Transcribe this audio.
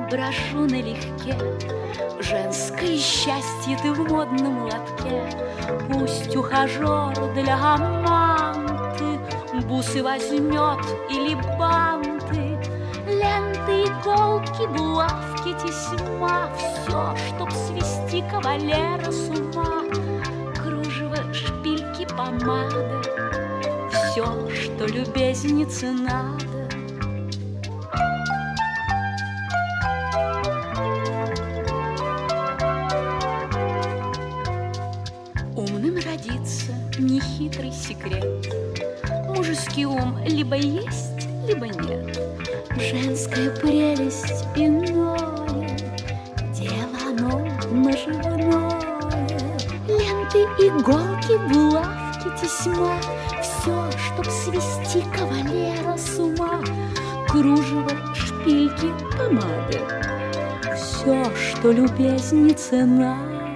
брожу налегке. Женское счастье ты в модном лотке. Пусть ухажер для аманты бусы возьмет или банты, ленты, иголки, булавки, тесьма, все, чтоб свести кавалера с ума. Кружево, шпильки, помада, все, что любезнице надо. Умным родится нехитрый секрет. Мужеский ум либо есть, либо нет. Женская прелесть иное, дело оно наживное. Ленты, иголки, булавки, тесьма, все, чтоб свести кавалера с ума. Кружево, шпильки, помады, все, что любезнице надо.